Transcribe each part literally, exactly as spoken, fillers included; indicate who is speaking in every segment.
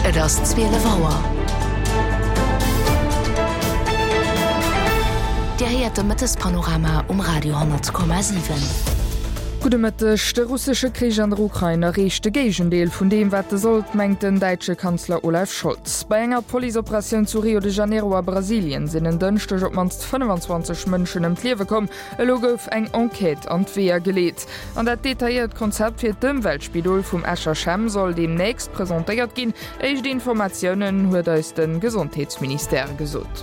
Speaker 1: Et ass Zwiele Waer. Dir heiert de Mëttespanorama um Radio hundert Komma sieben.
Speaker 2: Gudemettech de russische Krieg an der Ukraine recht de Gegendeel vun dem wat sollt mengt den deitsche Kanzler Olaf Scholz. Bei enger Polizeioperation zu Rio de Janeiro a Brasilien sinnnen dënchtech op manst fünfundzwanzig Mënschen em Kliewe kom, e lo gouf eng Enquete an d'Wehr geleet. An dat detailliert Konzept fir dem Weltspidol vum Escher Chem soll demnächst präsentéiert ginn, eich die Informationoen huet aus den Gesundheitsminister gesot.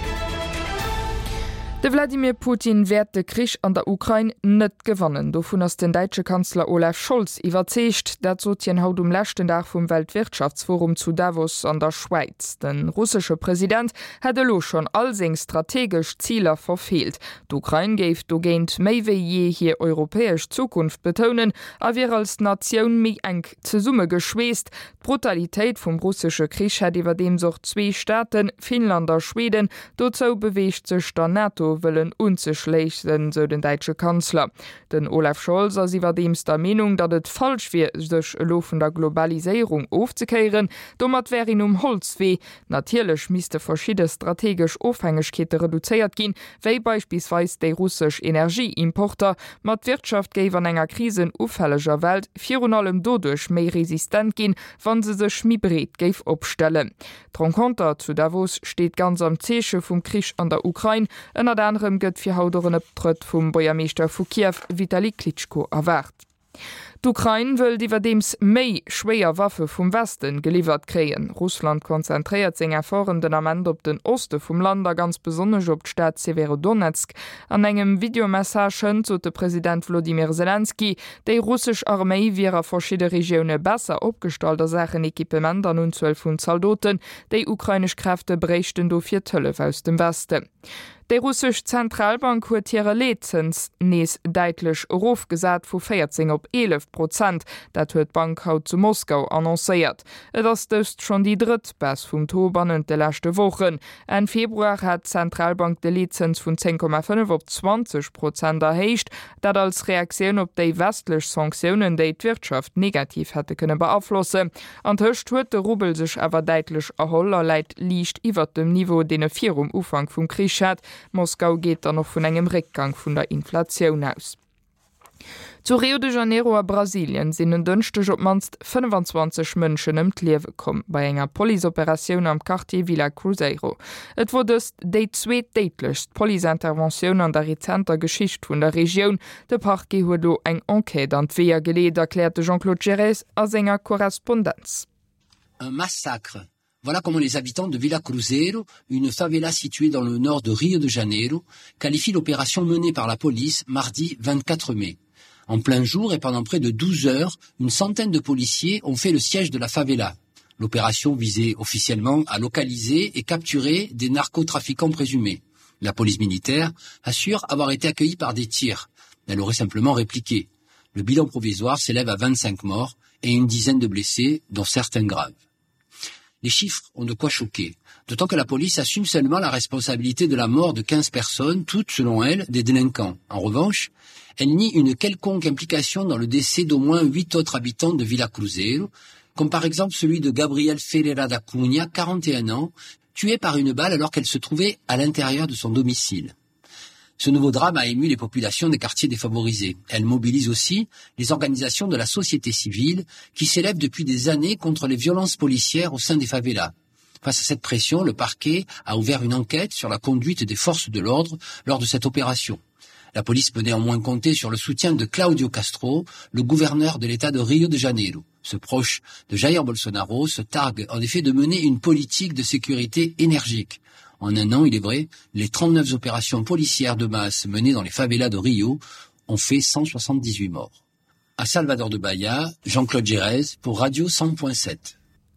Speaker 2: De Wladimir Putin werd de Krieg an der Ukraine net gewannen. Dovun ass den deitsche Kanzler Olaf Scholz iwwerzecht, dat zotien haut um lächten Dach vum Weltwirtschaftsforum zu Davos an der Schweiz. Den russische Präsident hätte lo schon all seg strategisch Zieler verfehlt. D'Ukraine geif do géint méi wéi je hier europäesch Zukunft betonen, a wir als Nationun méi eng ze Summe geschweest. Brutalitéit vum russische Krieg hat iwwer dem soch zwee Staaten, Finnland a Schweden, dozo beweegt sech der NATO willen unzeschlechten, so den deitsche Kanzler. Den Olaf Scholz as iwwer dems der Meinung, dat et falsch wie sech laufender Globalisierung aufzukeieren, dommert wär ihn um Holzweh. Natierlech miste verschiedene strategisch Aufhängigkeiten reduziert gin, wéi beispielsweise de russsisch Energieimporter mat Wirtschaft géif an enger Krisen ufälleger Welt virun allem dodurch méi resistent gin, wann se sech mibret geif opstelle. Tronkonter zu Davos steht ganz am Zeche vum Krieg an der Ukraine, ënner der anderem gëtt fir hauteren Optrett vum Bürgermeister vu Kiew Vitali Klitschko erwart. D'Ukraine wëll iwwer dems méi schwéier Waffe vum Westen geliefert kreien. Russland konzentriert seg erfahrenden Amend op den Oste vum Lander ganz besonnech op d'Stadt Severodonetsk. An engem Videomessagen zot de Präsident Volodymyr Zelensky, déi russsisch Armee wierer verschiedene Regione besser opgestalter Sachen Equipement an unzwölf vun Soldaten, déi ukrainisch Kräfte brechten do fir Tëlle aus dem Westen. Die russisch Zentralbank huet ihre Lizenz nees deitlech Rofgesat vu vierzehn op elf Prozent, dat huet Bank haut zu Moskau annoncéiert. Et ass dëst schon die drittbess vum Tobannen de lachte Wochen. En Februar hat Zentralbank de Lizenz vun zehn Komma fünf op zwanzig Prozent erhéicht, dat als Reaktion op déi westlech Sanktionen déi d'Wirtschaft negativ hätte kënne beaflosse. An d'Hëcht huet de Rubel sech awer deitlech erholler Leiit liicht iwwer dem Niveau den e vir um Ufang vum Krieg hat. Moskau geht dann noch vun engem Rückgang vun der Inflation aus. Zu Rio de Janeiro a Brasilien sinnen dënchtech op manst fünfundzwanzig Mënschen em Kliewe kom, bei enger Polizeioperation am Quartier Villa Cruzeiro. Et wurdest déi zweet deitlecht Polizintervention an der rezenter Geschicht vun der Region. De Parquet huet do eng Enquête an d'Wehr geleet, erklärte Jean-Claude Jerez a enger Korrespondenz.
Speaker 3: Un massacre. Voilà comment les habitants de Villa Cruzeiro, une favela située dans le nord de Rio de Janeiro, qualifient l'opération menée par la police mardi vingt-quatre mai. En plein jour et pendant près de douze heures, une centaine de policiers ont fait le siège de la favela. L'opération visait officiellement à localiser et capturer des narcotrafiquants présumés. La police militaire assure avoir été accueillie par des tirs. Elle aurait simplement répliqué. Le bilan provisoire s'élève à vingt-cinq morts et une dizaine de blessés, dont certains graves. Les chiffres ont de quoi choquer, d'autant que la police assume seulement la responsabilité de la mort de quinze personnes, toutes, selon elle, des délinquants. En revanche, elle nie une quelconque implication dans le décès d'au moins huit autres habitants de Villa Cruzeiro, comme par exemple celui de Gabriel Ferreira da Cunha, quarante et un ans, tué par une balle alors qu'elle se trouvait à l'intérieur de son domicile. Ce nouveau drame a ému les populations des quartiers défavorisés. Elle mobilise aussi les organisations de la société civile qui s'élèvent depuis des années contre les violences policières au sein des favelas. Face à cette pression, le parquet a ouvert une enquête sur la conduite des forces de l'ordre lors de cette opération. La police peut néanmoins compter sur le soutien de Claudio Castro, le gouverneur de l'État de Rio de Janeiro. Ce proche de Jair Bolsonaro se targue en effet de mener une politique de sécurité énergique. En un an, il est vrai, les trente-neuf opérations policières de masse menées dans les favelas de Rio ont fait cent soixante-dix-huit morts. À Salvador de Bahia, Jean-Claude Jerez pour Radio cent point sept.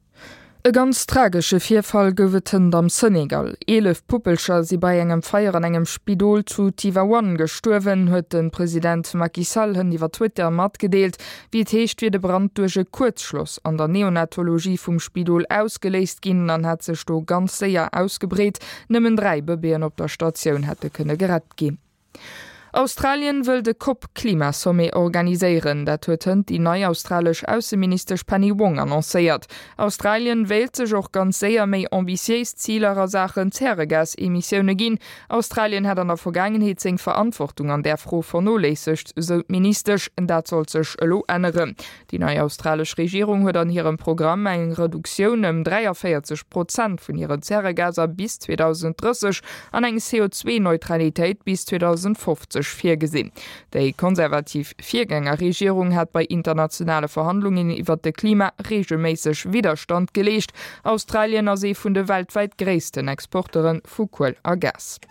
Speaker 2: E ganz tragische Vierfall geweten am Senegal. Elef Puppelscher sie bei engem Feier an engem Spidol zu Tivaouane gestorwen, huet den Präsident Macky Sall hun iwwer Twitter mat gedeelt, wie et heescht wie de Brand durch e Kurzschloss an der Neonatologie vum Spidol ausgeleest ginn, an hat sech do ganz séier ausgebreet, nëmmen drei Babyen op der Station hätte kënne gerett gin. Australien will de C O P-Klimasomme organisieren, dat huet die neue australisch Außenminister Penny Wong annoncéiert. Australien wählt sich auch ganz sehr méi ambitiös Zieler Sachen Zerregasemissionen gin. Australien hat an der Vergangenheit seg Verantwortung an der froh vernolesigt, so ministerisch, dat soll sech lo ändern. Die neue australische Regierung huet an ihrem Programm eng Reduktion um dreiundvierzig Prozent von ihren Zerregaser bis zweitausenddreißig an eng C O zwei Neutralität bis zweitausendfünfzig vorgesehen. Die konservativ Viergängerregierung hat bei internationalen Verhandlungen über das Klima regelmäßig Widerstand gelegt. Australien ist eine von den weltweit größten Exporteuren von Kohle und Gas.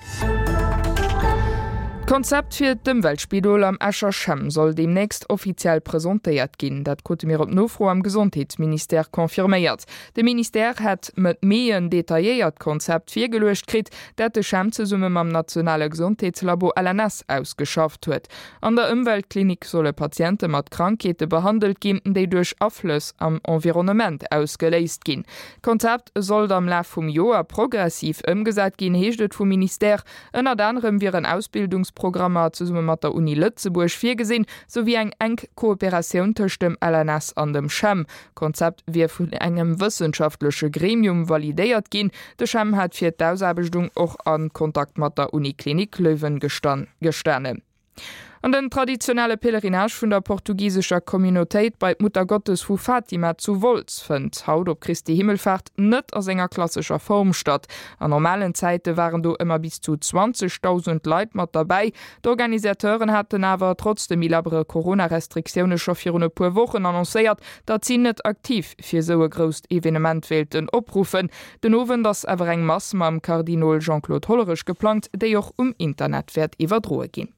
Speaker 2: Konzept fir dem Weltspidol am Ascherchem soll demnächst offiziell präsentiert gin. Dat konnte mir op Nofro am Gesundheitsminister konfirmiert. De Minister hat mit meien detailliert Konzept firgelecht krit, dat de Chem zusammen am nationale Gesundheitslabor L N S ausgeschafft huet. An der Umweltklinik solle Patienten mat Krankheite behandelt gin, die durch Afflüsse am Environnement ausgeleist gin. Konzept soll am Lauf vom Joar progressiv umgesetzt gin, heeschtet vom Minister. Ennner anderem wären Ausbildungs Programmer zusammen mit der Uni Lützeburg vorgesehen, sowie eng eng Kooperation zwischen dem L N S und dem Chem. Konzept wird von einem wissenschaftlichen Gremium validiert gehen. Der Chem hat für die Ausarbeitung auch an Kontakt mit der Uniklinik Löwen gestanden. An den traditionelle Pelerinage vun der portugiesischer Communitéit bei Mutter Gottes vu Fatima zu Volz fënnt haut op Christi Himmelfahrt net as enger klassischer Form statt. An normalen Zeite waren do immer bis zu zwanzigtausend Leiit mat dabei. D'Organisateuren hatten awer trotz de milabere Corona-Restriktionune schofirune puer Wochen annoncéiert, dat sie net aktiv fir so e grost Evenement wählten oprufen. Den Owen das awer eng Mass am Kardinol Jean-Claude Hollerich geplant, déi joch um Internet werd iwwerdroe gin.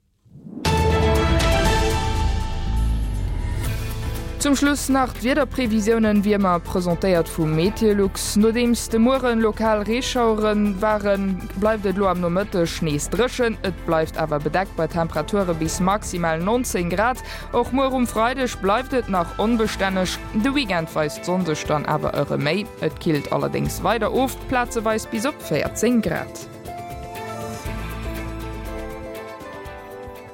Speaker 2: Zum Schluss nach Wetterprävisionen wie immer präsentiert vum Meteorlux. Nodems de Muren lokal Reschauren waren, bleibt et lo am Nomëtte Schnees drschen, et bleibt aber bedeckt bei Temperature bis maximal neunzehn Grad. Auch mor um Freitag bleibt et nach unbeständig. De Weekend weist Sonnenstand aber eure Mei. Et killt allerdings weiter oft, Platzeweis bis op vierzehn Grad.